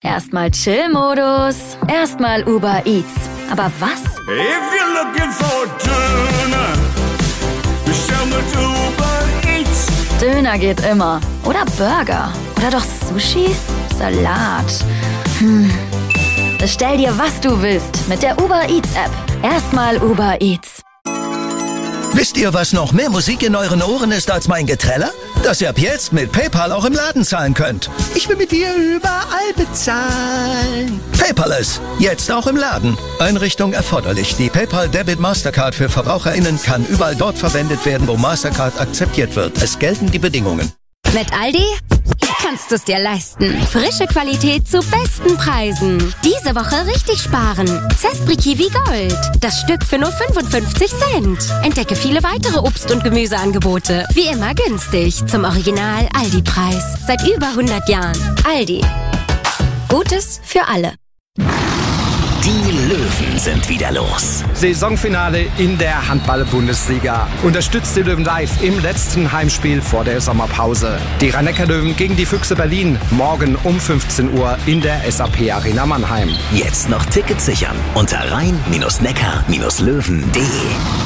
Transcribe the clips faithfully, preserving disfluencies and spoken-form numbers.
Erstmal Chill-Modus, erstmal Uber Eats. Aber was? If you're looking for Döner, bestell mit Uber Eats. Döner geht immer. Oder Burger. Oder doch Sushi? Salat. Hm. Bestell dir, was du willst, mit der Uber Eats App. Erstmal Uber Eats. Wisst ihr, was noch mehr Musik in euren Ohren ist als mein Geträller? Dass ihr ab jetzt mit PayPal auch im Laden zahlen könnt. Ich will mit dir überall bezahlen. Paperless, jetzt auch im Laden. Einrichtung erforderlich. Die PayPal Debit Mastercard für VerbraucherInnen kann überall dort verwendet werden, wo Mastercard akzeptiert wird. Es gelten die Bedingungen. Mit Aldi kannst du es dir leisten. Frische Qualität zu besten Preisen. Diese Woche richtig sparen. Zespri Kiwi Gold. Das Stück für nur fünfundfünfzig Cent. Entdecke viele weitere Obst- und Gemüseangebote. Wie immer günstig. Zum Original Aldi-Preis. Seit über hundert Jahren. Aldi. Gutes für alle. Die Löwen sind wieder los. Saisonfinale in der Handball-Bundesliga. Unterstützt die Löwen live im letzten Heimspiel vor der Sommerpause. Die Rhein-Neckar-Löwen gegen die Füchse Berlin. Morgen um fünfzehn Uhr in der S A P Arena Mannheim. Jetzt noch Tickets sichern unter rhein Neckar Löwen punkt de.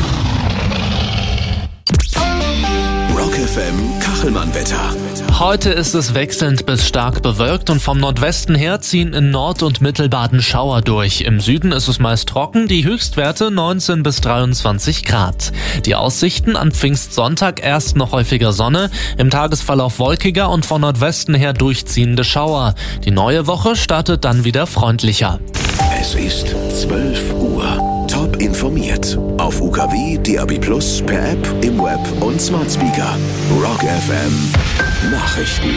Rock F M Kachelmann-Wetter. Heute ist es wechselnd bis stark bewölkt und vom Nordwesten her ziehen in Nord- und Mittelbaden Schauer durch. Im Süden ist es meist trocken, die Höchstwerte neunzehn bis dreiundzwanzig Grad. Die Aussichten an Pfingstsonntag erst noch häufiger Sonne, im Tagesverlauf wolkiger und von Nordwesten her durchziehende Schauer. Die neue Woche startet dann wieder freundlicher. Es ist zwölf Uhr. Top informiert. Auf U K W, D A B Plus, per App, im Web und Smart Speaker. Rock F M Nachrichten.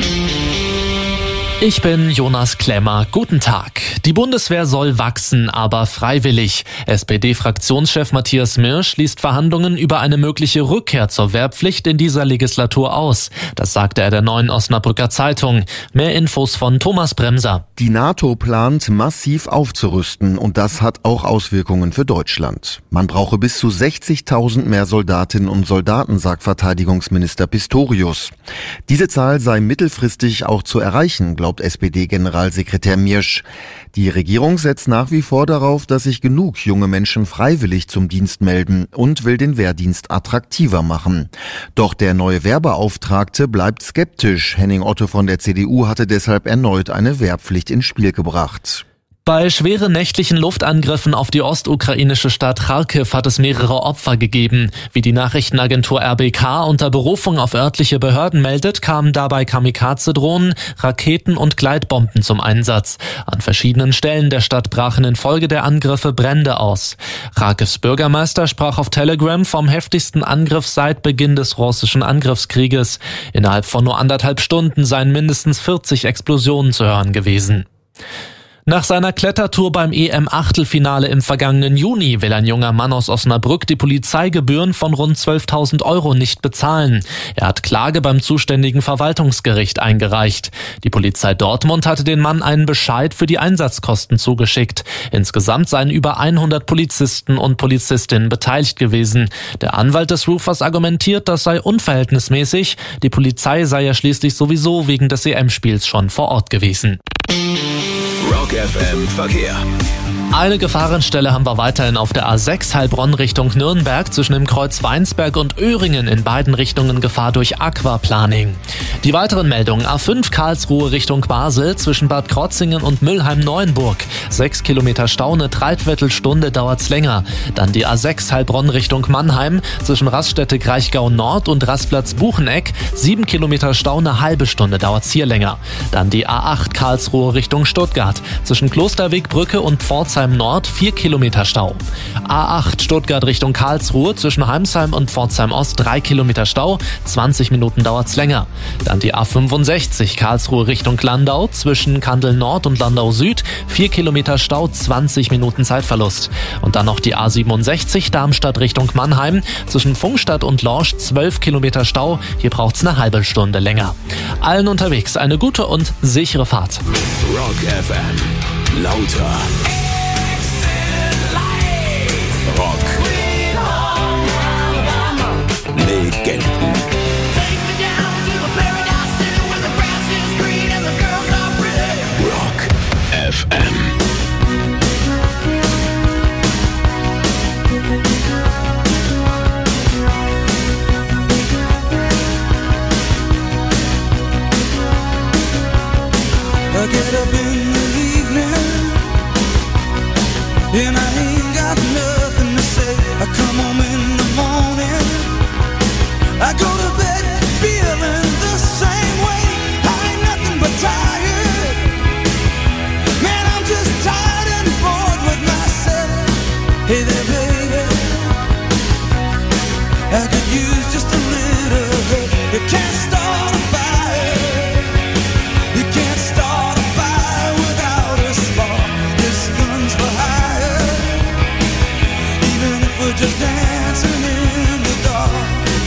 Ich bin Jonas Klemmer. Guten Tag. Die Bundeswehr soll wachsen, aber freiwillig. S P D-Fraktionschef Matthias Mirsch schließt Verhandlungen über eine mögliche Rückkehr zur Wehrpflicht in dieser Legislatur aus. Das sagte er der Neuen Osnabrücker Zeitung. Mehr Infos von Thomas Bremser. Die NATO plant, massiv aufzurüsten und das hat auch Auswirkungen für Deutschland. Man brauche bis zu sechzigtausend mehr Soldatinnen und Soldaten, sagt Verteidigungsminister Pistorius. Diese Zahl sei mittelfristig auch zu erreichen, glaubt S P D-Generalsekretär Mirsch. Die Regierung setzt nach wie vor darauf, dass sich genug junge Menschen freiwillig zum Dienst melden und will den Wehrdienst attraktiver machen. Doch der neue Wehrbeauftragte bleibt skeptisch. Henning Otto von der C D U hatte deshalb erneut eine Wehrpflicht ins Spiel gebracht. Bei schweren nächtlichen Luftangriffen auf die ostukrainische Stadt Charkiw hat es mehrere Opfer gegeben. Wie die Nachrichtenagentur R B K unter Berufung auf örtliche Behörden meldet, kamen dabei Kamikaze-Drohnen, Raketen und Gleitbomben zum Einsatz. An verschiedenen Stellen der Stadt brachen infolge der Angriffe Brände aus. Charkiws Bürgermeister sprach auf Telegram vom heftigsten Angriff seit Beginn des russischen Angriffskrieges. Innerhalb von nur anderthalb Stunden seien mindestens vierzig Explosionen zu hören gewesen. Nach seiner Klettertour beim E M-Achtelfinale im vergangenen Juni will ein junger Mann aus Osnabrück die Polizeigebühren von rund zwölftausend Euro nicht bezahlen. Er hat Klage beim zuständigen Verwaltungsgericht eingereicht. Die Polizei Dortmund hatte den Mann einen Bescheid für die Einsatzkosten zugeschickt. Insgesamt seien über hundert Polizisten und Polizistinnen beteiligt gewesen. Der Anwalt des Roofers argumentiert, das sei unverhältnismäßig. Die Polizei sei ja schließlich sowieso wegen des E M-Spiels schon vor Ort gewesen. Rock F M Verkehr. Eine Gefahrenstelle haben wir weiterhin auf der A sechs Heilbronn Richtung Nürnberg zwischen dem Kreuz Weinsberg und Öhringen, in beiden Richtungen Gefahr durch Aquaplaning. Die weiteren Meldungen: A fünf Karlsruhe Richtung Basel zwischen Bad Krotzingen und Mülheim-Neuenburg. Sechs Kilometer Stau, eine Dreiviertelstunde dauert's länger. Dann die A sechs Heilbronn Richtung Mannheim zwischen Raststätte Kraichgau Nord und Rastplatz Bucheneck. Sieben Kilometer Stau, eine halbe Stunde dauert's hier länger. Dann die A acht Karlsruhe Richtung Stuttgart zwischen Klosterwegbrücke und Pforzheim Nord, vier Kilometer Stau. A acht Stuttgart Richtung Karlsruhe zwischen Heimsheim und Pforzheim Ost, drei Kilometer Stau, zwanzig Minuten dauert's länger. Dann die A fünfundsechzig Karlsruhe Richtung Landau zwischen Kandel Nord und Landau Süd, vier Kilometer Stau, zwanzig Minuten Zeitverlust. Und dann noch die A siebenundsechzig Darmstadt Richtung Mannheim zwischen Pfungstadt und Lorsch, zwölf Kilometer Stau, hier braucht's eine halbe Stunde länger. Allen unterwegs eine gute und sichere Fahrt. Rock F M. Lauter. Rock. Legenden. Rock and I ain't got nothing to say. I come home in the morning, I go to bed feeling the same way. I ain't nothing but tired, man, I'm just tired and bored with myself. Hey there, baby, I could use just a little help. You can't start a fire, you can't start a fire without a spark. This gun's for hire, even if we're just dancing in the dark.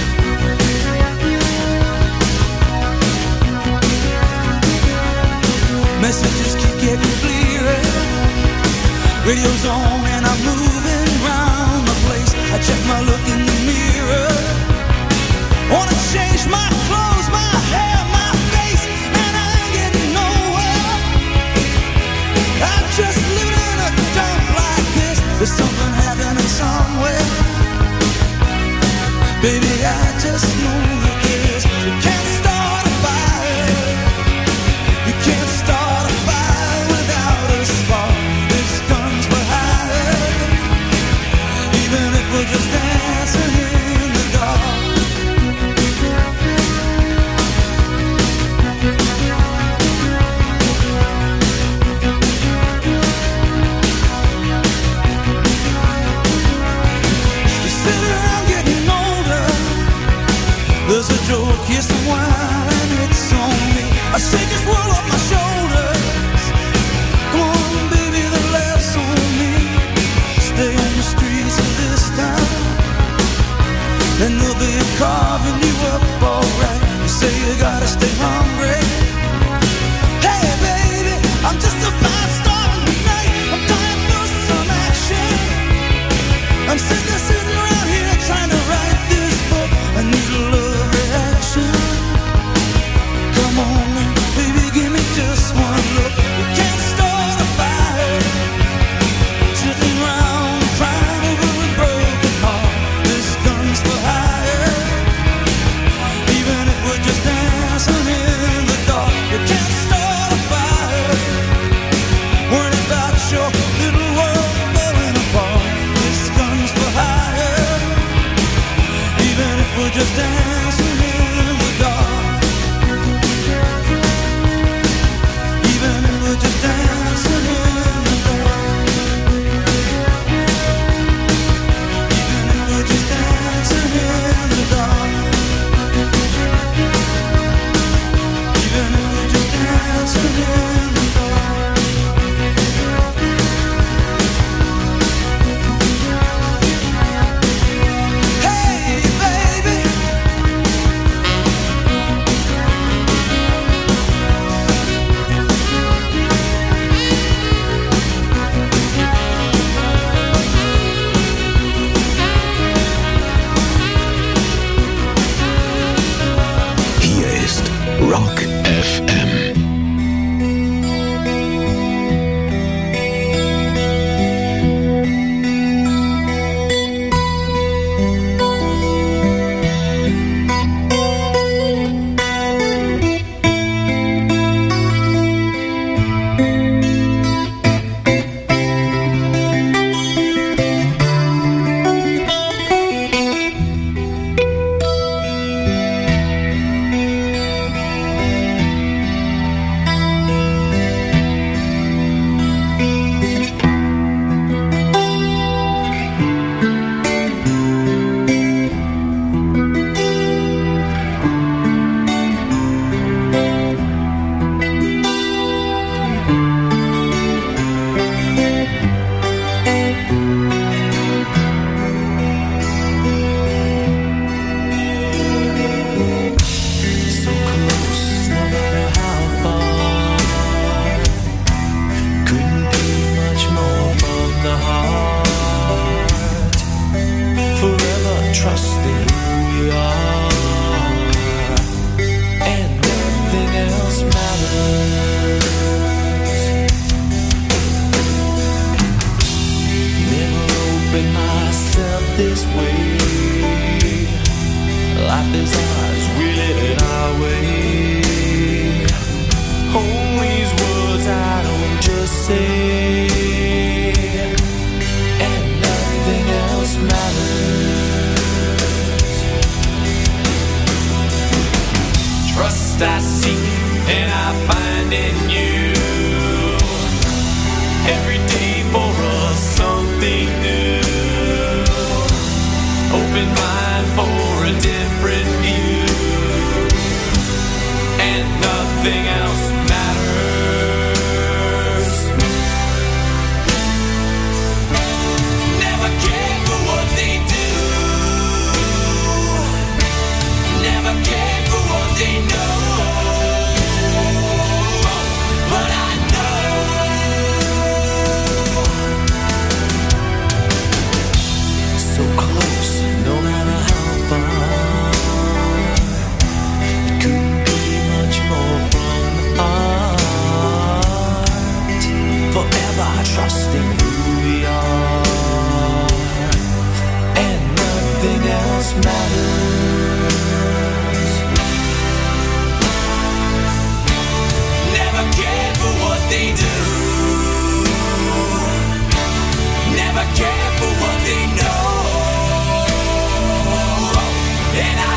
Messages keep getting clearer, radio's on and I'm moving around the place. I check my look in the mirror, wanna change my clothes, my hair, my face, and I ain't getting nowhere. I'm just living in a dump like this. There's something happening somewhere, baby, I just know that this. You can't start a fire, you can't start a fire without a spark. This gun's for hire, even if we're just dancing in the dark. There's a joke, here's the wine, it's on me. I shake this world off my shoulders. Come on, baby, the laughs on me. Stay on the streets of this town, and they'll be carving you up alright. You say you gotta stay hungry. Hey, baby, I'm just a fast star tonight. I'm dying for some action. I'm sitting, sitting around here trying to write this book. I need a love reaction. Come on, baby, give me just one look. You can't start a fire, sitting around crying over a broken heart. This gun's for hire, even if we're just dancing in the dark. You can't start a fire, worrying about your little world falling apart. This gun's for hire, even if we're just dancing in the dark. Even if we're just dancing in the dark. Even if we're just dancing in the dark. Even if we're just dancing in the dark. Hey, baby, Hier ist Rock F M. say else matters. Never care for what they do. Never care for what they know. And I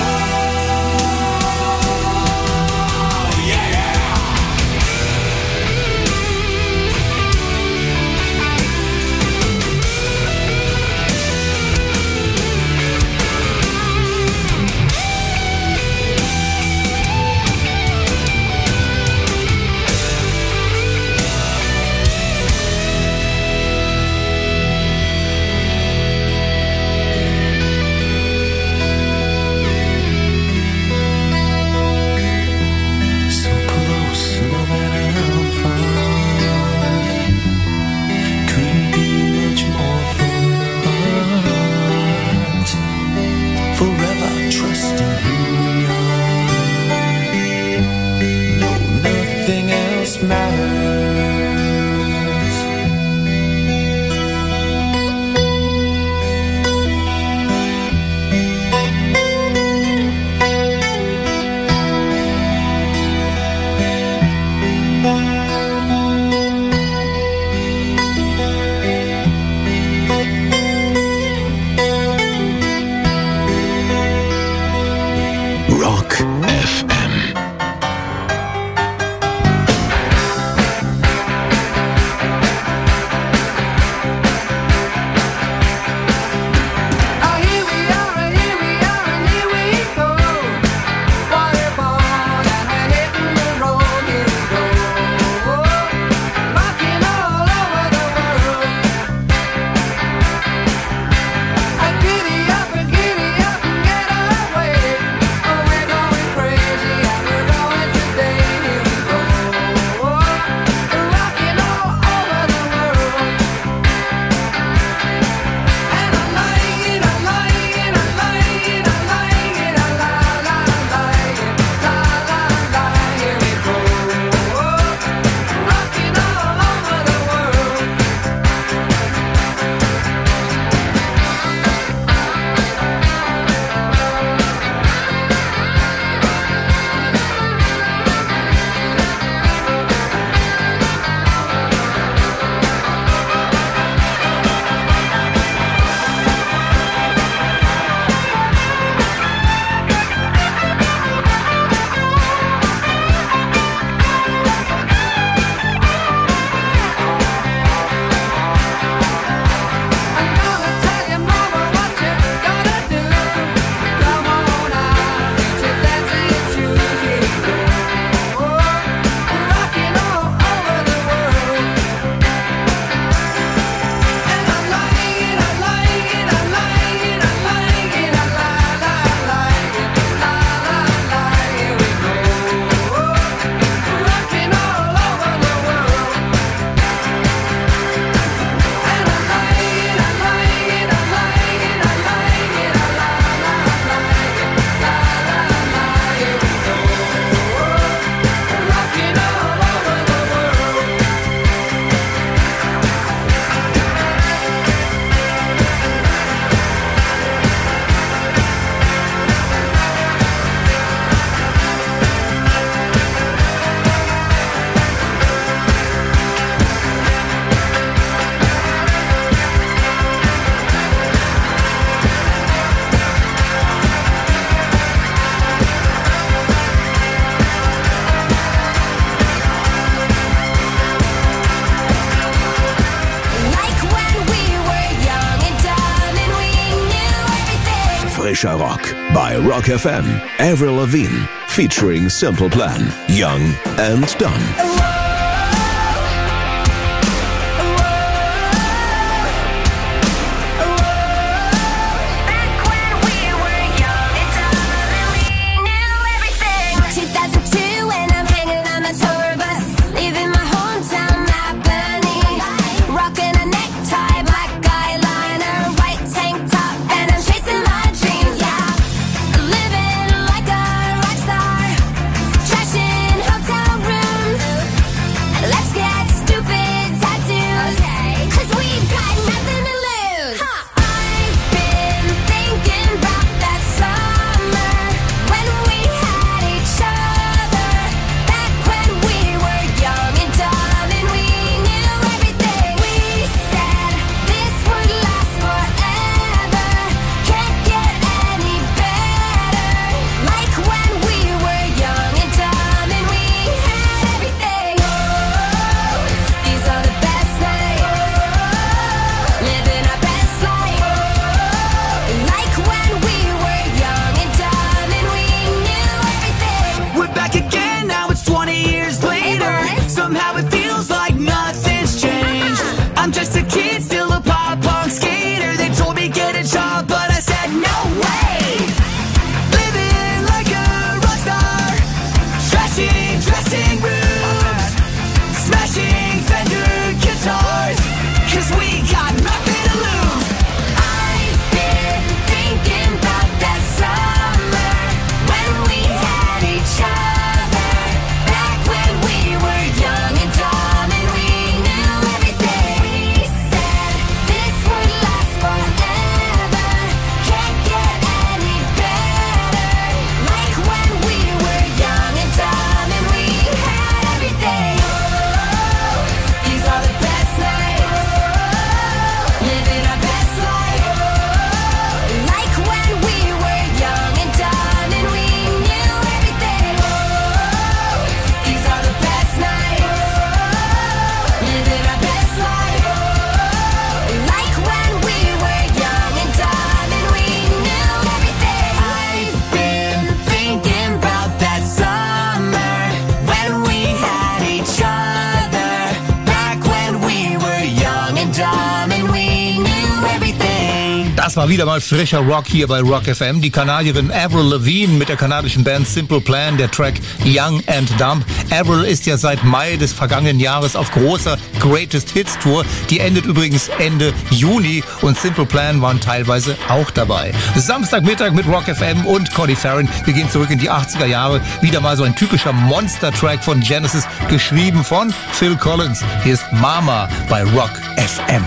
Frischer Rock bei Rock F M. Avril Lavigne featuring Simple Plan. Young and Done. Living like a rock star, trashing hotel rooms. war wieder mal frischer Rock hier bei Rock F M. Die Kanadierin Avril Lavigne mit der kanadischen Band Simple Plan, der Track Young and Dumb. Avril ist ja seit Mai des vergangenen Jahres auf großer Greatest Hits Tour. Die endet übrigens Ende Juni und Simple Plan waren teilweise auch dabei. Samstagmittag mit Rock F M und Cody Farron. Wir gehen zurück in die achtziger Jahre. Wieder mal so ein typischer Monster-Track von Genesis, geschrieben von Phil Collins. Hier ist Mama bei Rock F M.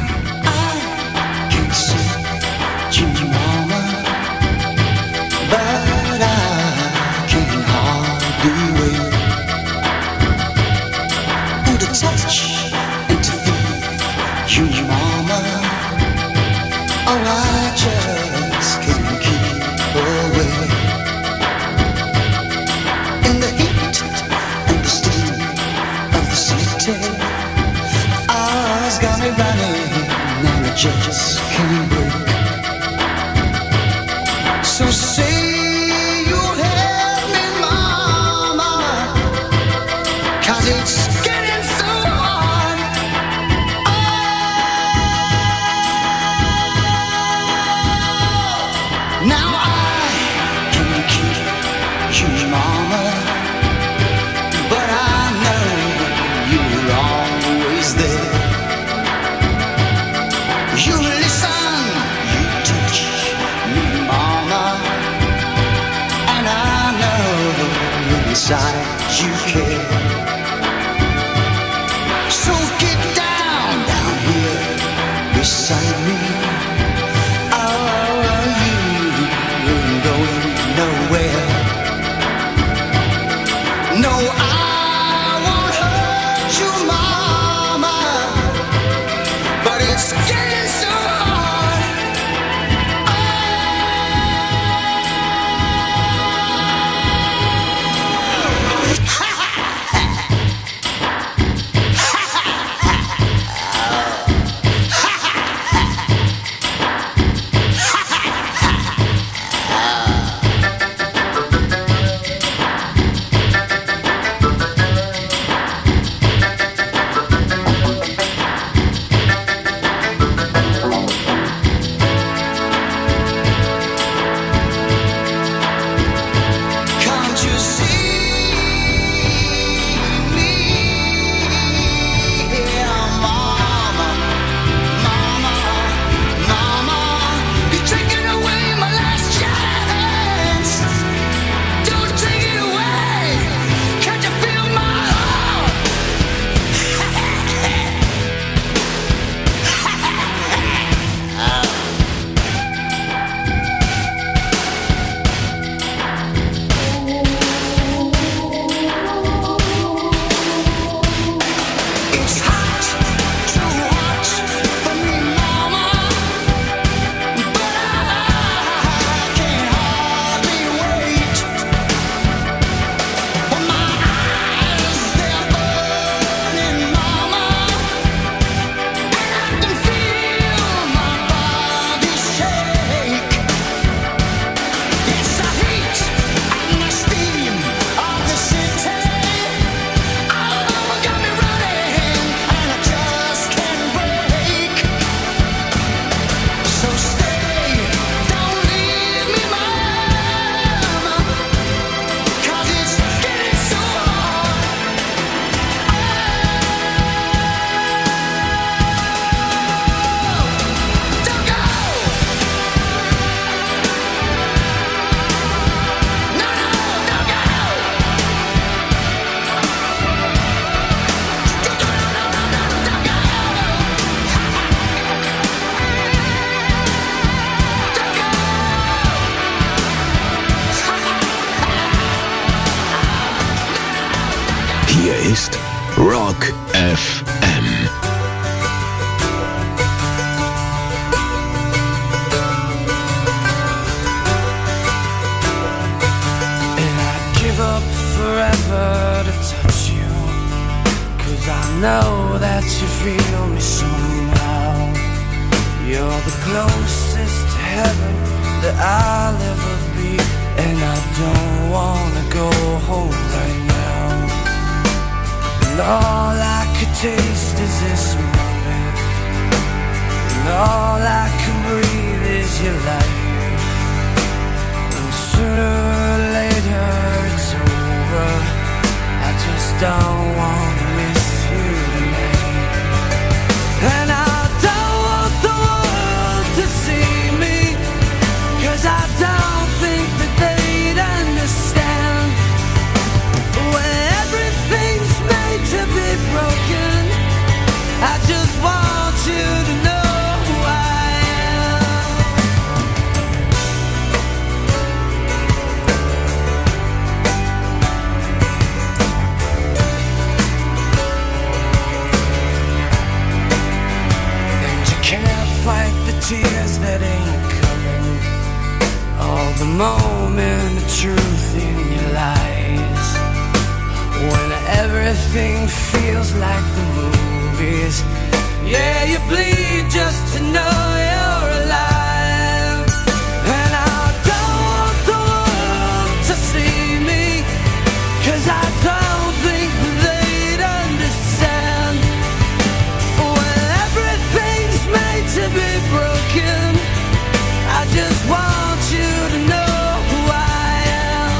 Just can't break. So say you'll help me, mama, 'cause it's getting so hard. Oh, now I can keep you, mama, but I know you're always there. You listen, you teach me, mama, and I know inside you care. So get down, down here beside me. Oh, you ain't going nowhere. No, I won't hurt you, mama, but it's getting ist Rock F M. Forever to touch you, 'cause I know that you feel me somehow. You're the closest to heaven that I'll ever be, and I don't wanna go home right now. And all I could taste is this moment, and all I can breathe is your life, and sooner or later it's over. I just don't want to miss you tonight, and I don't want the world to see me, 'cause I don't think that they'd understand. When everything's made to be broken, I just want you to know who I am. And you can't fight the tears that ain't coming, all the moment of truth in your lies. When everything feels like the movies, yeah, you bleed just to know you're alive. And I don't want the world to see me, 'cause I don't think they'd understand. When everything's made to be broken, I just want you to know who I am.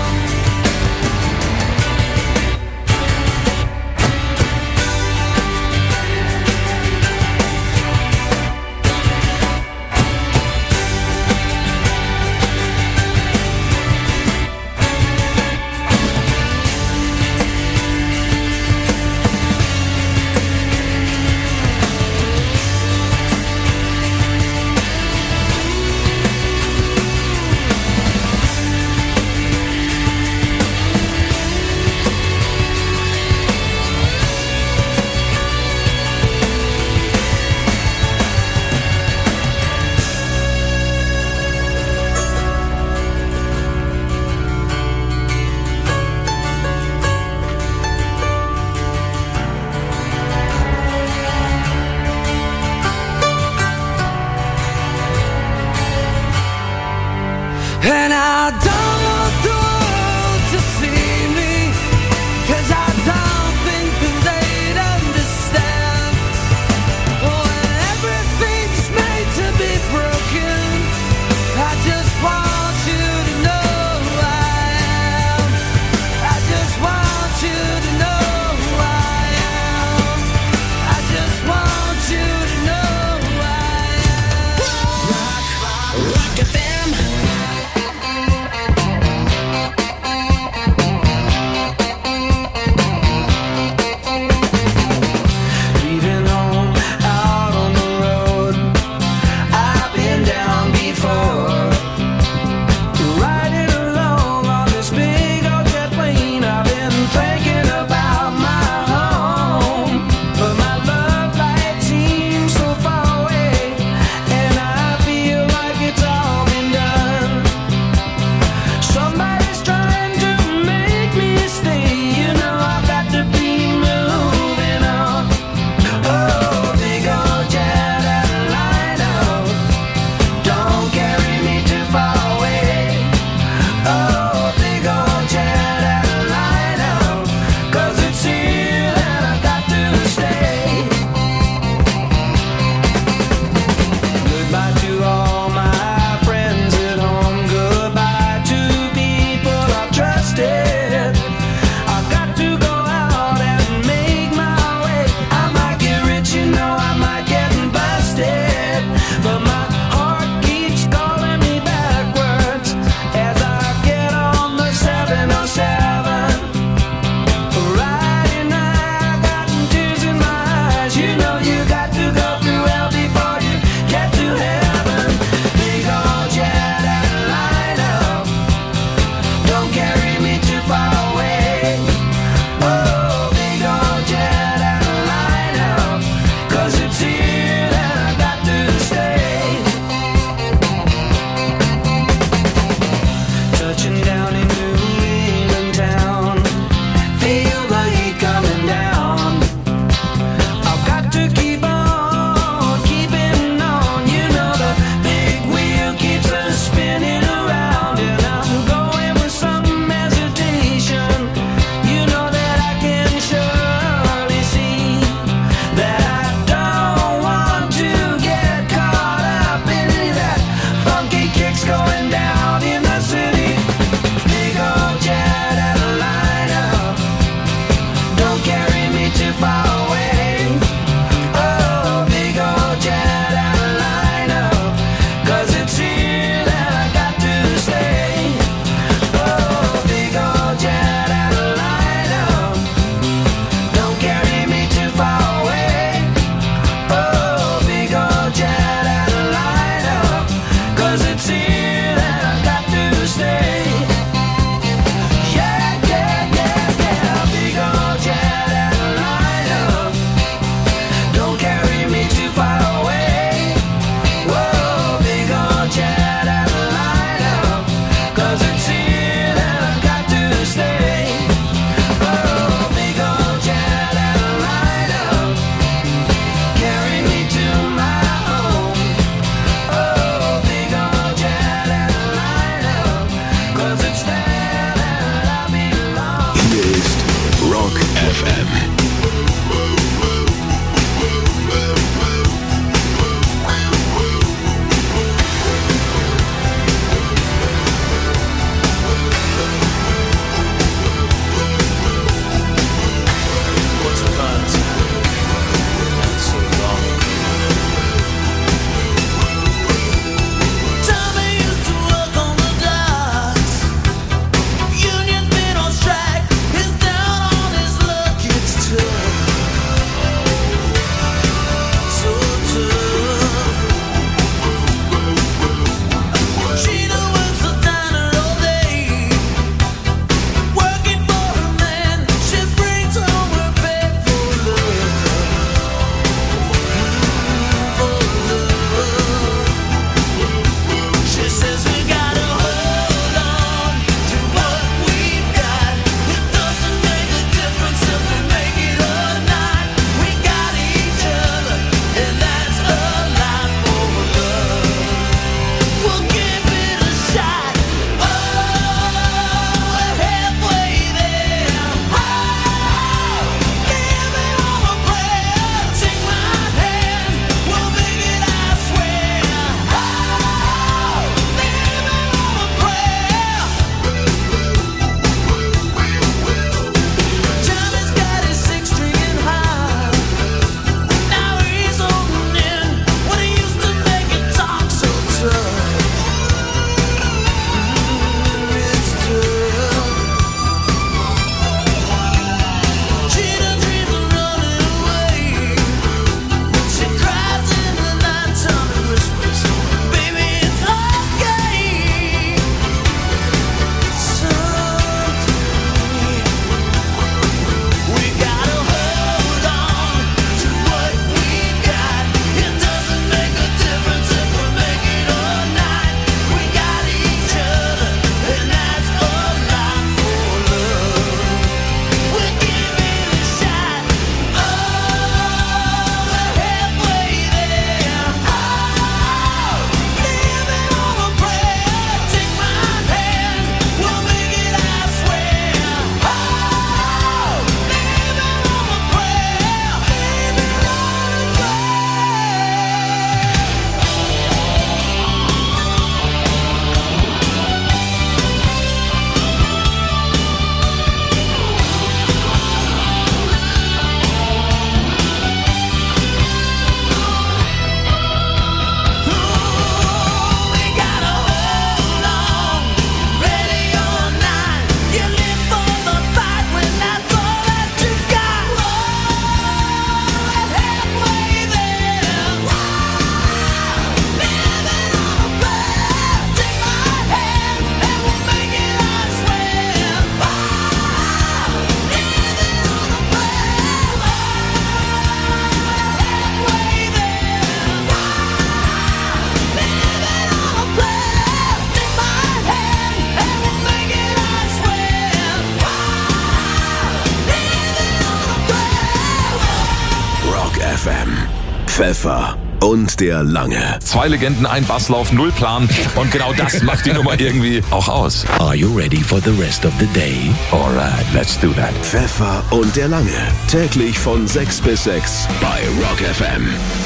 Pfeffer und der Lange. Zwei Legenden, ein Basslauf, null Plan. Und genau das macht die Nummer irgendwie auch aus. Are you ready for the rest of the day? Alright, let's do that. Pfeffer und der Lange. Täglich von sechs bis sechs bei Rock F M.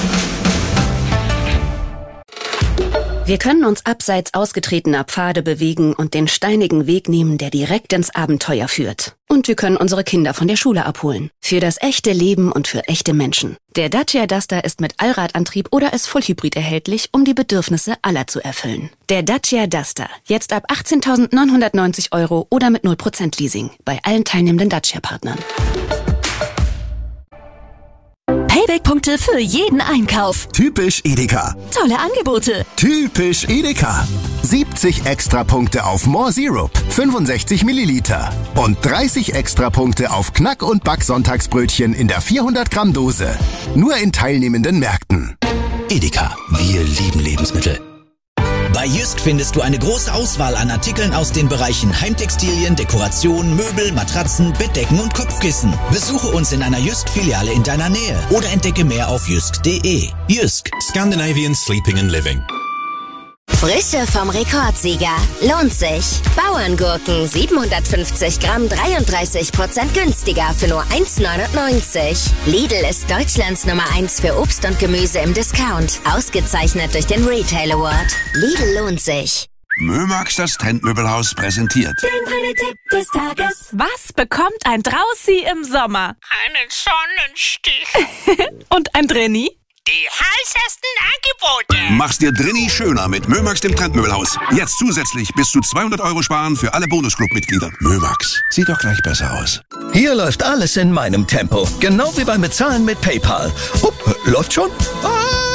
Wir können uns abseits ausgetretener Pfade bewegen und den steinigen Weg nehmen, der direkt ins Abenteuer führt. Und wir können unsere Kinder von der Schule abholen. Für das echte Leben und für echte Menschen. Der Dacia Duster ist mit Allradantrieb oder als Vollhybrid erhältlich, um die Bedürfnisse aller zu erfüllen. Der Dacia Duster. Jetzt ab achtzehntausendneunhundertneunzig Euro oder mit null Prozent Leasing. Bei allen teilnehmenden Dacia-Partnern. Payback-Punkte für jeden Einkauf. Typisch Edeka. Tolle Angebote. Typisch Edeka. siebzig Extrapunkte auf More Syrup, fünfundsechzig Milliliter. Und dreißig Extrapunkte auf Knack- und Back-Sonntagsbrötchen in der vierhundert Gramm Dose. Nur in teilnehmenden Märkten. Edeka. Wir lieben Lebensmittel. Bei Jysk findest du eine große Auswahl an Artikeln aus den Bereichen Heimtextilien, Dekoration, Möbel, Matratzen, Bettdecken und Kopfkissen. Besuche uns in einer Jysk-Filiale in deiner Nähe oder entdecke mehr auf jysk punkt de. Jysk. Scandinavian Sleeping and Living. Frische vom Rekordsieger. Lohnt sich. Bauerngurken siebenhundertfünfzig Gramm, dreiunddreißig Prozent günstiger für nur eins neunundneunzig. Lidl ist Deutschlands Nummer eins für Obst und Gemüse im Discount. Ausgezeichnet durch den Retail Award. Lidl lohnt sich. Mömax, das Trendmöbelhaus, präsentiert Den Tipp des Tages. Was bekommt ein Draußi im Sommer? Einen Sonnenstich. Und ein Drenni? Die heißesten Angebote. Mach's dir drinni schöner mit Mömax, dem Trendmöbelhaus. Jetzt zusätzlich bis zu zweihundert Euro sparen für alle Bonusclub-Mitglieder. Mömax, sieht doch gleich besser aus. Hier läuft alles in meinem Tempo. Genau wie beim Bezahlen mit PayPal. Upp, läuft schon? Ah!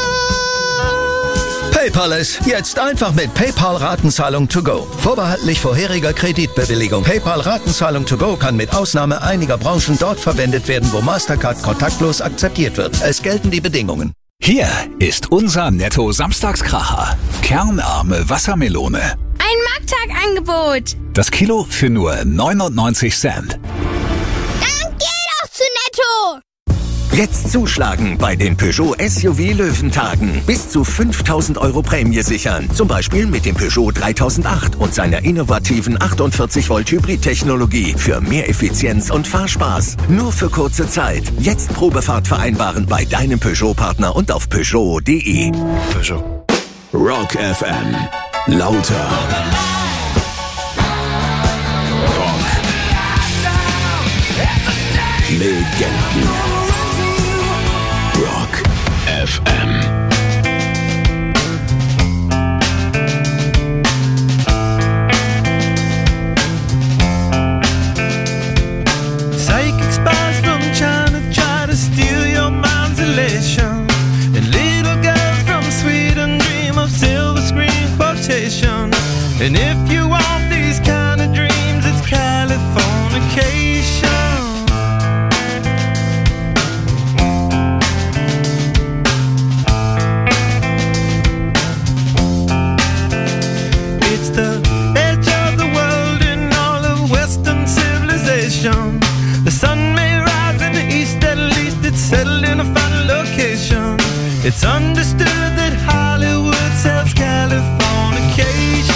PayPal ist jetzt einfach mit PayPal Ratenzahlung to go. Vorbehaltlich vorheriger Kreditbewilligung. PayPal Ratenzahlung to go kann mit Ausnahme einiger Branchen dort verwendet werden, wo Mastercard kontaktlos akzeptiert wird. Es gelten die Bedingungen. Hier ist unser Netto-Samstagskracher. Kernarme Wassermelone. Ein Markttagangebot. Das Kilo für nur neunundneunzig Cent. Dann geh doch zu Netto. Jetzt zuschlagen bei den Peugeot S U V Löwentagen. Bis zu fünftausend Euro Prämie sichern. Zum Beispiel mit dem Peugeot dreitausendacht und seiner innovativen achtundvierzig Volt Hybrid-Technologie für mehr Effizienz und Fahrspaß. Nur für kurze Zeit. Jetzt Probefahrt vereinbaren bei deinem Peugeot-Partner und auf Peugeot punkt de. Peugeot. Rock F M. Lauter. Rock. Legenden. Rock F M. Psychic spies from China try to steal your mind's elation, and little girls from Sweden dream of silver screen quotation. And if you want these kind of dreams, it's Californication. The sun may rise in the east, at least it's settled in a final location. It's understood that Hollywood sells Californication.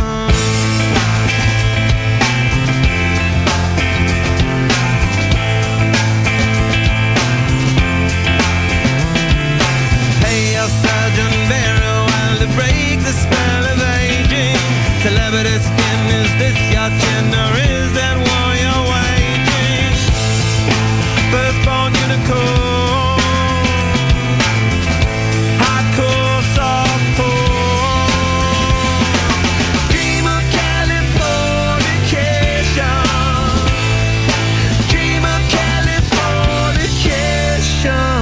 Pay your surgeon very well to break the spell of aging. Celebrity skin, is this your chin or is that one you're waging? Firstborn unicorn, hardcore softcore. Dream of Californication. Dream of Californication.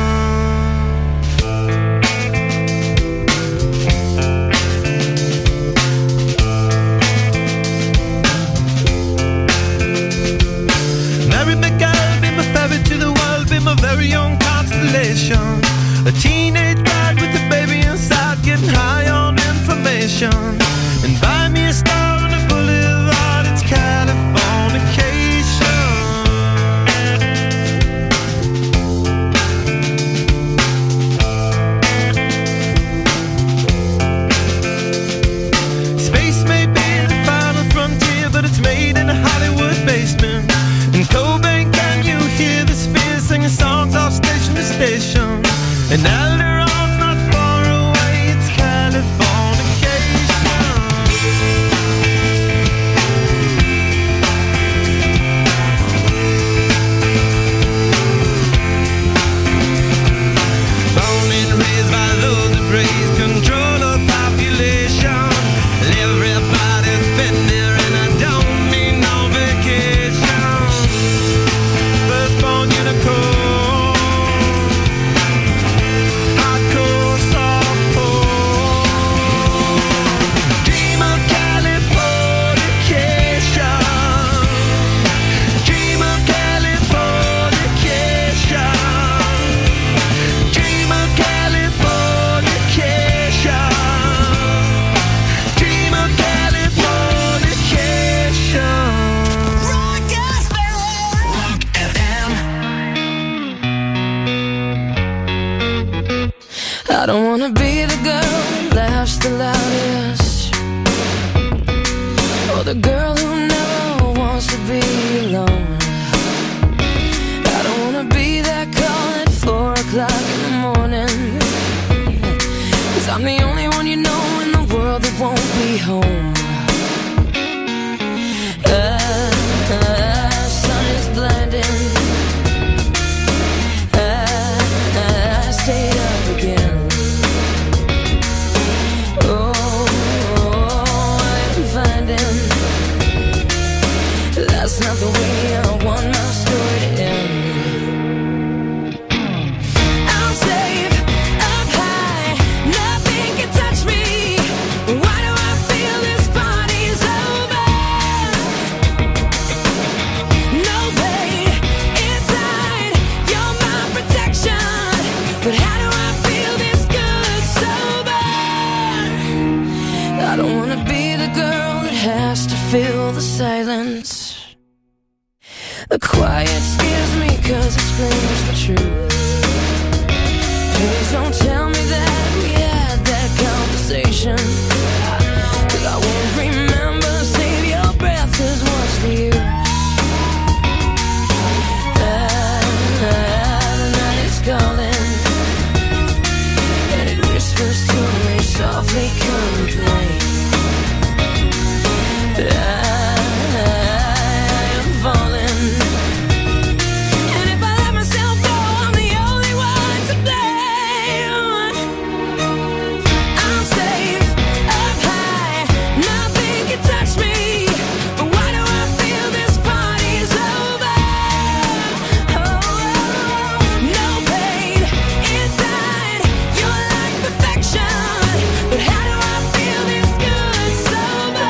A very young constellation, a teenage bride with a baby inside, getting high on information. And buy me a star on the boulevard, it's Californication. And Alderon's not far away, it's Californication. Born and raised by those that praise control of population. Everybody's been there and I don't mean no vacation. Firstborn unicorn, hardcore softcore. Dream of Californication. Dream of Californication. Dream of Californication. Dream of Californication. Rock F M. Rock F M. I don't wanna be the girl that laughs the loudest, or the girl who never wants to be alone. I don't wanna be that call at four o'clock in the morning, 'cause I'm the only one you know in the world that won't be home. Ah, ah, sun is blinding. Ah, ah, I stayed up again. Oh, oh, I'm finding that's not the way I want my story to end. I'm safe up high, nothing can touch me. Why do I feel this party's over? No pain inside, you're my protection. But how do I feel this good sober? I don't wanna be the girl that has to fill the silence. The quiet scares me 'cause it screams the truth. Please don't tell me that we had that conversation, 'cause I won't remember. Save your breath, 'cause what's the use? Ah, ah, the night is calling, and it whispers to me softly, complain. But I, I am falling, and if I let myself go, I'm the only one to blame. I'm safe up high, nothing can touch me. But why do I feel this party's over? Oh, no pain inside, you're like perfection. But how do I feel this good sober?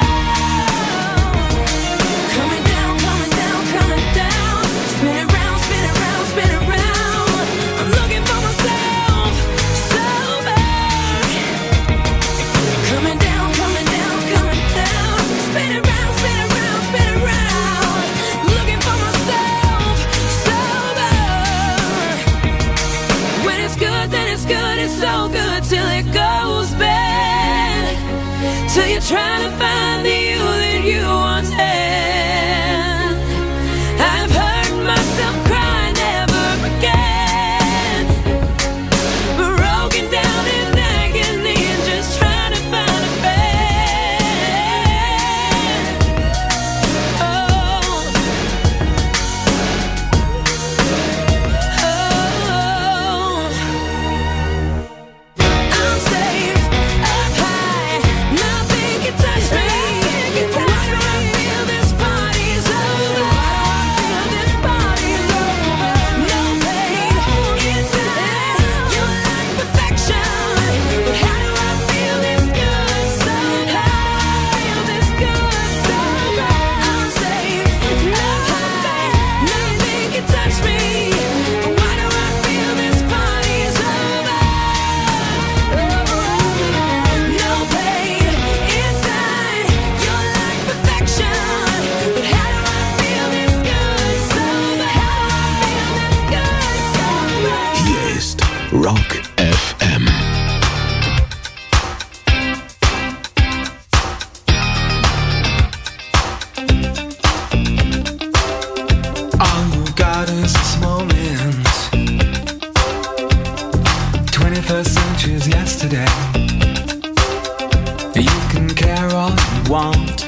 Coming down, coming down, coming down. Spin it round, spin it round, spin it round. I'm looking for myself sober. Coming down, coming down, coming down. Spin it round, spin it round, spin it round. Looking for myself sober. When it's good, then it's good, it's so good till it goes bad. Till you're trying to find the you that you once had. I've heard myself cry, never again. Broken down in agony and just trying to find a bed. Oh, oh. I'm safe up high, nothing can touch me. twenty-first century's yesterday. You can care all you want.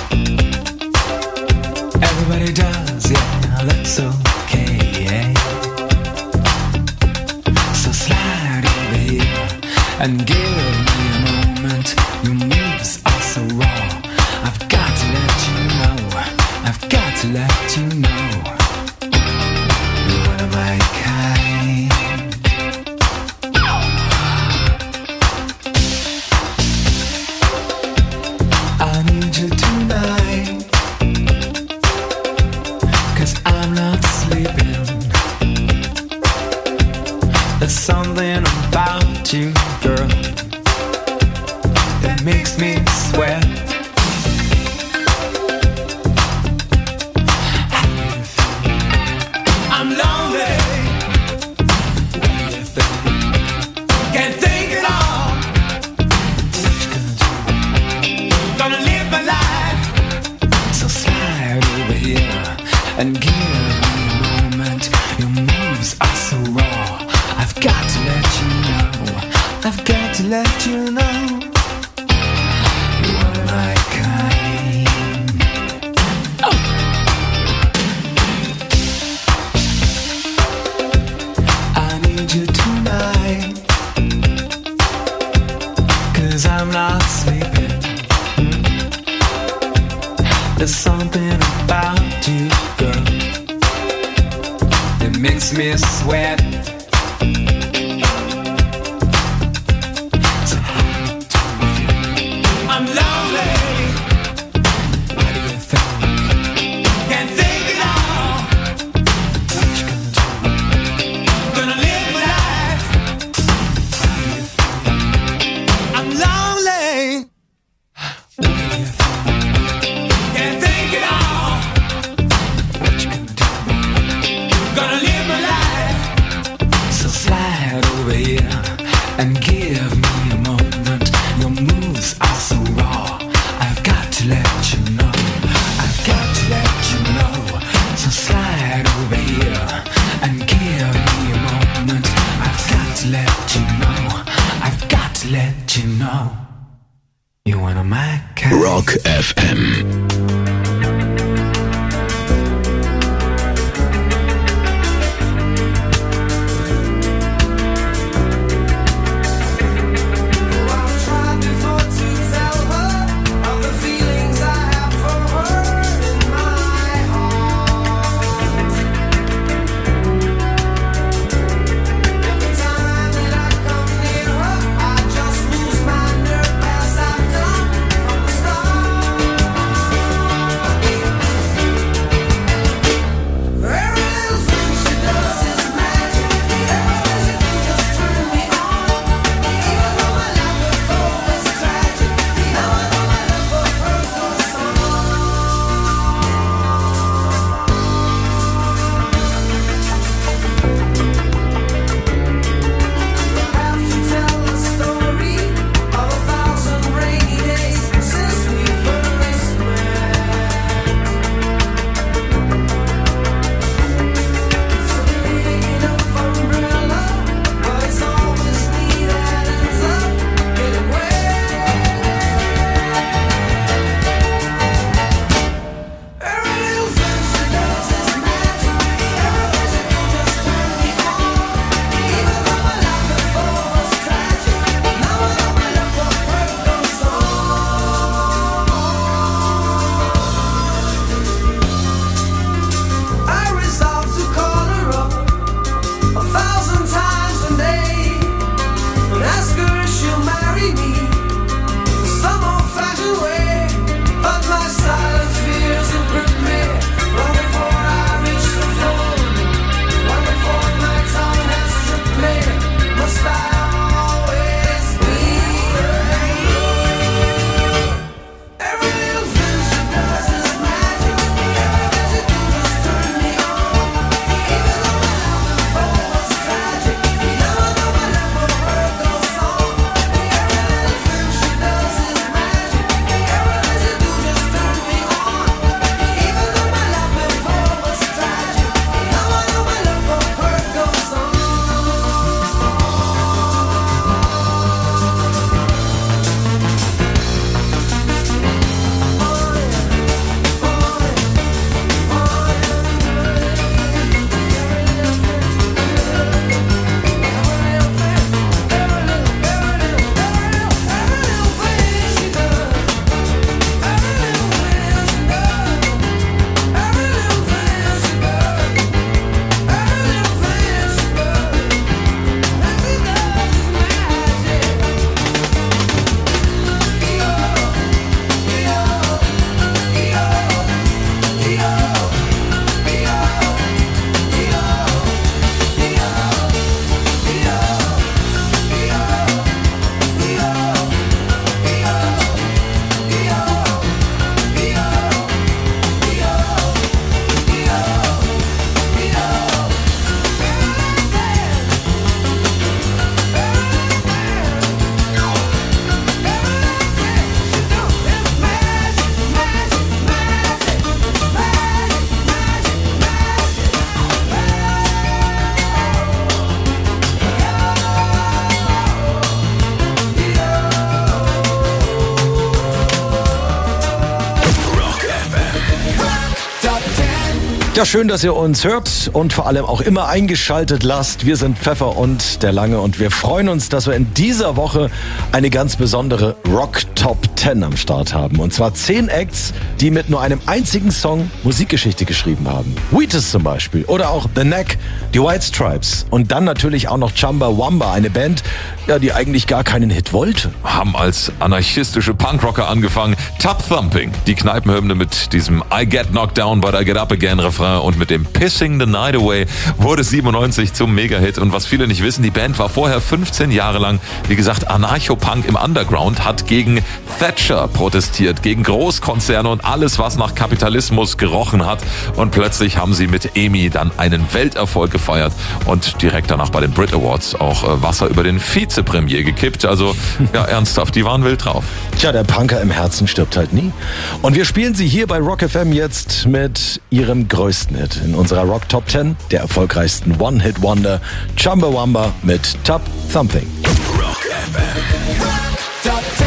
Everybody does, yeah, that's okay. So slide over here and give me a moment. Your moves are so raw. I've got to let you know. I've got to let you know. You're one of my kind. I need you tonight, 'cause I'm not sleeping. There's something about you, girl, that makes me sweat. I'm lonely. What do you think? Can't think at all. Gonna live my life. So slide over here and give me a moment. Your moves are so raw. I've got to let you know. I've got to let you know. You're one of my kind. Oh. I need you tonight, 'cause I'm not sleeping. There's something about you, girl, that makes me sweat. So I'm lonely. What do you think? Can't think at all. What you gonna do? Gonna live my life. What do you think? I'm lonely. What do you think? Can't think at all. What you gonna do? Gonna live my life. So slide over here and give me a moment. Your moves are so raw. I've got to let you know. I've got to let you know. So slide over here and give me a moment. I've got to let you know. I've got to let you know. You're one of my kind. Rock F M. I just lose my nerve as I've done from the start. Ja, schön, dass ihr uns hört und vor allem auch immer eingeschaltet lasst. Wir sind Pfeffer und der Lange und wir freuen uns, dass wir in dieser Woche eine ganz besondere Rock Top zehn am Start haben. Und zwar zehn Acts, die mit nur einem einzigen Song Musikgeschichte geschrieben haben. Wheatus zum Beispiel oder auch The Knack, die White Stripes und dann natürlich auch noch Chumbawamba, eine Band, ja, die eigentlich gar keinen Hit wollte. Haben als anarchistische Punkrocker angefangen. Tub Thumping, die Kneipenhymne mit diesem I Get Knocked Down but I Get Up Again Refrain und mit dem Pissing the Night Away wurde siebenundneunzig zum Mega-Hit. Und was viele nicht wissen, die Band war vorher fünfzehn Jahre lang, wie gesagt, Anarcho-Punk im Underground, hat gegen Thatcher protestiert, gegen Großkonzerne und alles, was nach Kapitalismus gerochen hat. Und plötzlich haben sie mit Amy dann einen Welterfolg gefeiert und direkt danach bei den Brit Awards auch äh, Wasser über den Vizepremier gekippt. Also ja, ernsthaft, die waren wild drauf. Tja, der Punker im Herzen stirbt halt nie. Und wir spielen sie hier bei Rock F M jetzt mit ihrem größten Hit in unserer Rock Top zehn, der erfolgreichsten One-Hit-Wonder, Chumbawamba mit Tub Thumping. Rock F M. Rock Top zehn.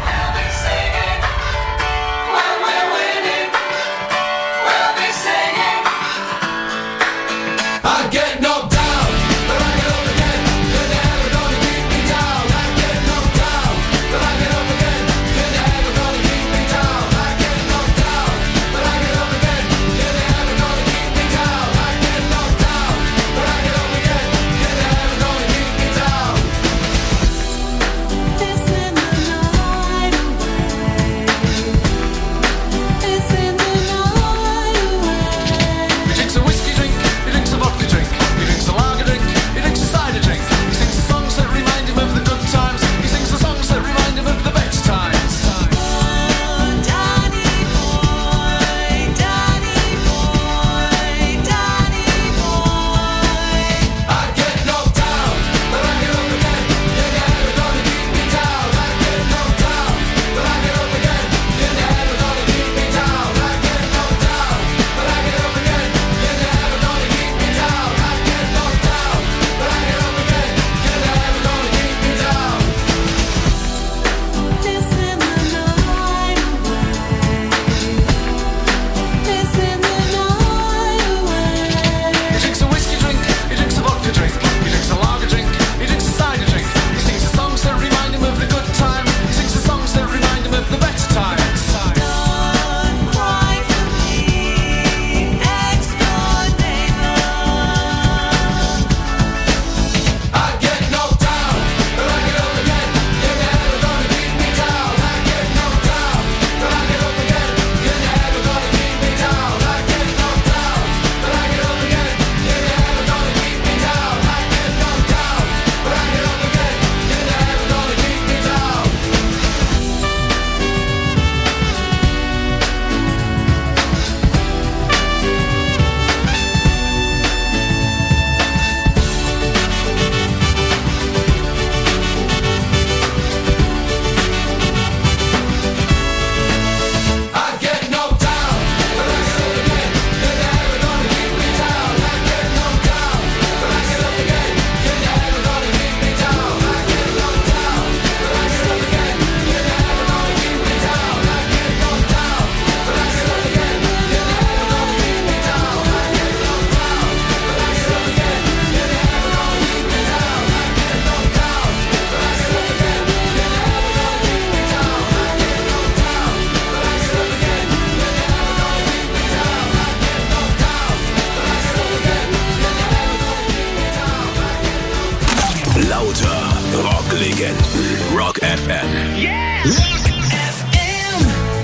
Rocklegenden. Rock F M. Yeah! Rock F M.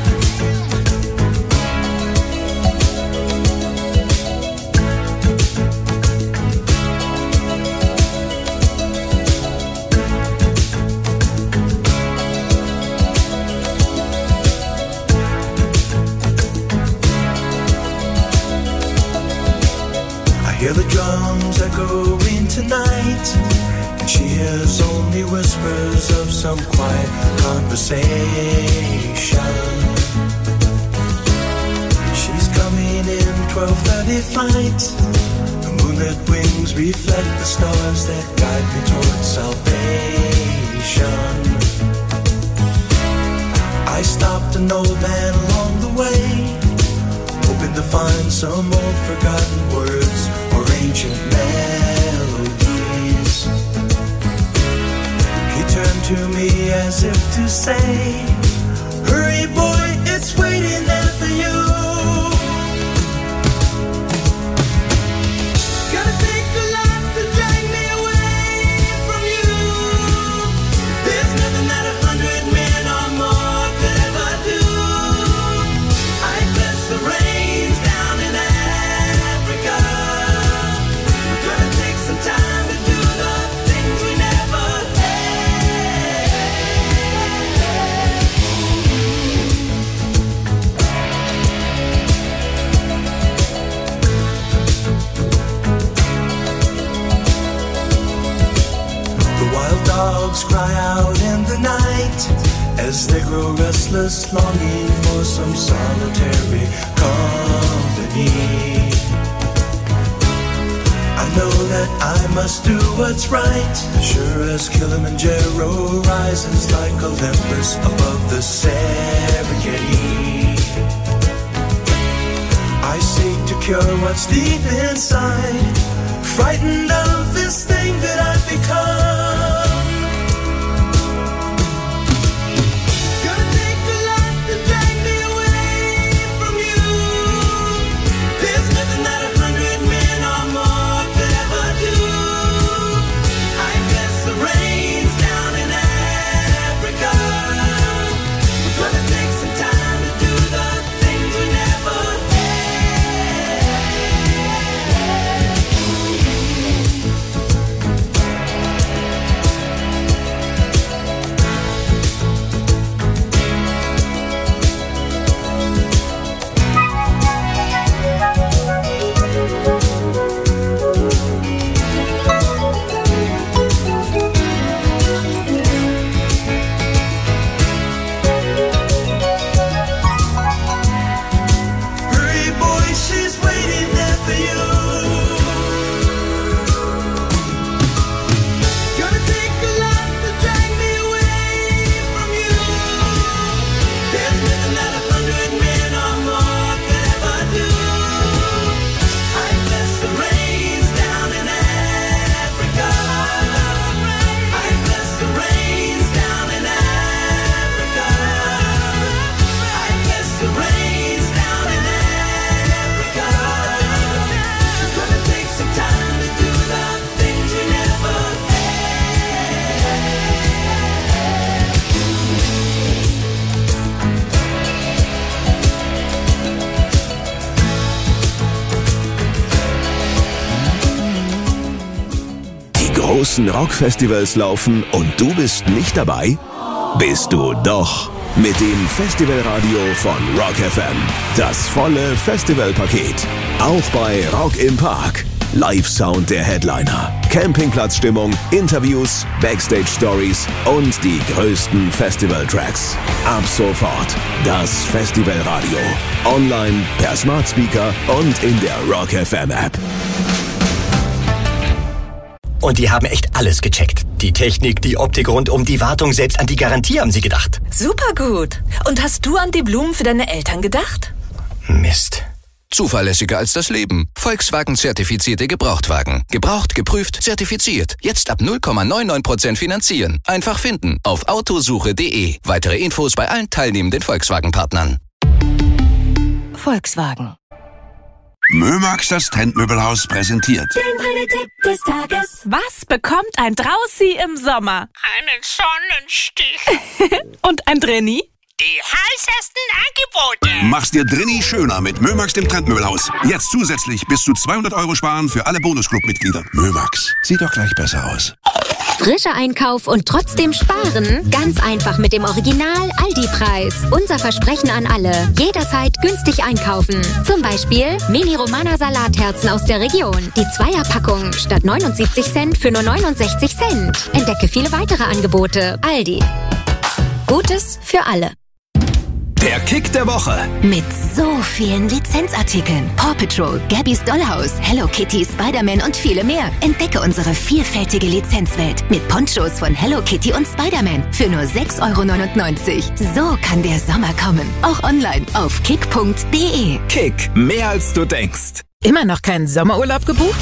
I hear the drums echoing tonight. She hears only whispers of some quiet conversation. She's coming in twelve thirty flight. The moonlit wings reflect the stars that guide me towards salvation. I stopped an old man along the way, hoping to find some old forgotten words or ancient melodies. He turned to me as if to say, hurry boy, it's waiting there for you. Gotta take a lot to drag me away from you. There's nothing that a hundred men or more could ever do. I bless the rains down in Africa. Gonna take some time to do the things we never dogs cry out in the night as they grow restless, longing for some solitary company. I know that I must do what's right, sure as Kilimanjaro rises like Olympus above the Serengeti. I seek to cure what's deep inside, frightened of this thing that I've become. Großen Rockfestivals laufen und du bist nicht dabei? Bist du doch. Mit dem Festivalradio von Rock F M. Das volle Festivalpaket. Auch bei Rock im Park. Live-Sound der Headliner, Campingplatzstimmung, Interviews, Backstage-Stories und die größten Festival-Tracks. Ab sofort das Festivalradio. Online, per Smart Speaker und in der Rock F M App. Und die haben echt alles gecheckt. Die Technik, die Optik rundum, die Wartung, selbst an die Garantie haben sie gedacht. Super gut. Und hast du an die Blumen für deine Eltern gedacht? Mist. Zuverlässiger als das Leben. Volkswagen-zertifizierte Gebrauchtwagen. Gebraucht, geprüft, zertifiziert. Jetzt ab null Komma neunundneunzig Prozent finanzieren. Einfach finden auf autosuche punkt de. Weitere Infos bei allen teilnehmenden Volkswagen-Partnern. Volkswagen. Mömax, das Trendmöbelhaus, präsentiert Den Tipp des Tages. Was bekommt ein Draußi im Sommer? Einen Sonnenstich. Und ein Drenni? Die heißesten Angebote. Mach's dir drinni schöner mit Mömax, dem Trendmöbelhaus. Jetzt zusätzlich bis zu zweihundert Euro sparen für alle Bonusclub-Mitglieder. Mömax, sieht doch gleich besser aus. Frischer Einkauf und trotzdem sparen? Ganz einfach mit dem Original Aldi-Preis. Unser Versprechen an alle. Jederzeit günstig einkaufen. Zum Beispiel Mini-Romana-Salatherzen aus der Region. Die Zweierpackung statt neunundsiebzig Cent für nur neunundsechzig Cent. Entdecke viele weitere Angebote. Aldi. Gutes für alle. Der Kick der Woche. Mit so vielen Lizenzartikeln. Paw Patrol, Gabby's Dollhouse, Hello Kitty, Spider-Man und viele mehr. Entdecke unsere vielfältige Lizenzwelt mit Ponchos von Hello Kitty und Spider-Man für nur sechs Euro neunundneunzig. So kann der Sommer kommen. Auch online auf kick punkt de. Kick, mehr als du denkst. Immer noch keinen Sommerurlaub gebucht?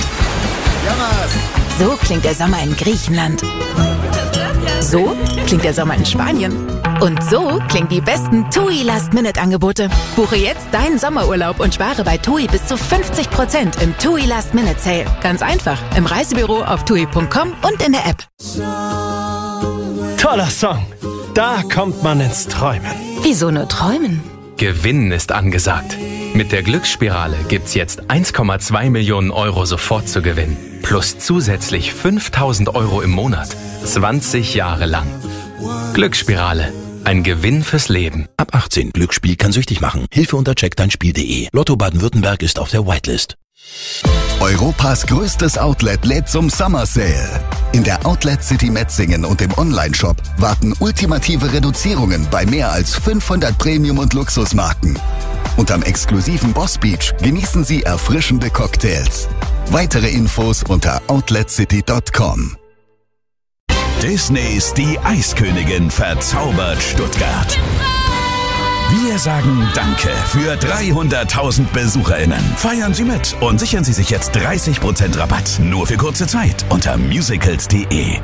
So klingt der Sommer in Griechenland. So klingt der Sommer in Spanien. Und so klingen die besten TUI Last-Minute-Angebote. Buche jetzt deinen Sommerurlaub und spare bei TUI bis zu fünfzig Prozent im TUI Last-Minute-Sale. Ganz einfach, im Reisebüro auf tui punkt com und in der App. Toller Song. Da kommt man ins Träumen. Wieso nur träumen? Gewinnen ist angesagt. Mit der Glücksspirale gibt's jetzt eins Komma zwei Millionen Euro sofort zu gewinnen. Plus zusätzlich fünftausend Euro im Monat. zwanzig Jahre lang. Glücksspirale. Ein Gewinn fürs Leben. Ab achtzehn. Glücksspiel kann süchtig machen. Hilfe unter check dein spiel punkt de. Lotto Baden-Württemberg ist auf der Whitelist. Europas größtes Outlet lädt zum Summer Sale. In der Outlet City Metzingen und im Onlineshop warten ultimative Reduzierungen bei mehr als fünfhundert Premium- und Luxusmarken. Und am exklusiven Boss Beach genießen Sie erfrischende Cocktails. Weitere Infos unter outlet city punkt com. Disneys Die Eiskönigin verzaubert Stuttgart. Wir sagen Danke für dreihunderttausend BesucherInnen. Feiern Sie mit und sichern Sie sich jetzt dreißig Prozent Rabatt. Nur für kurze Zeit unter musicals punkt de.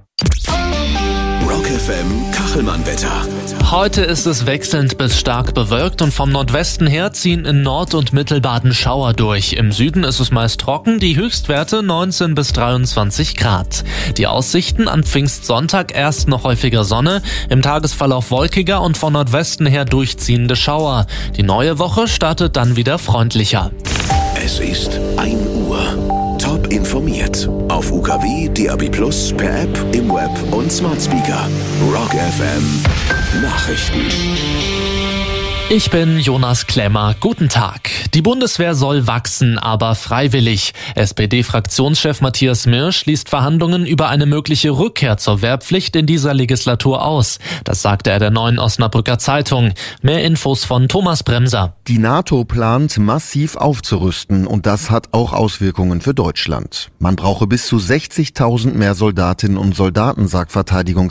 Rock F M Kachelmann-Wetter. Heute ist es wechselnd bis stark bewölkt und vom Nordwesten her ziehen in Nord- und Mittelbaden Schauer durch. Im Süden ist es meist trocken, die Höchstwerte neunzehn bis dreiundzwanzig Grad. Die Aussichten an Pfingstsonntag erst noch häufiger Sonne, im Tagesverlauf wolkiger und von Nordwesten her durchziehende Schauer. Die neue Woche startet dann wieder freundlicher. Es ist ein Uhr. Top informiert. Auf U K W, D A B plus, per App, im Web und Smart Speaker. Rock F M Nachrichten. Ich bin Jonas Klemmer. Guten Tag. Die Bundeswehr soll wachsen, aber freiwillig. S P D-Fraktionschef Matthias Mirsch schließt Verhandlungen über eine mögliche Rückkehr zur Wehrpflicht in dieser Legislatur aus. Das sagte er der Neuen Osnabrücker Zeitung. Mehr Infos von Thomas Bremser. Die NATO plant, massiv aufzurüsten und das hat auch Auswirkungen für Deutschland. Man brauche bis zu sechzigtausend mehr Soldatinnen und Soldaten, sagt Verteidigungsminister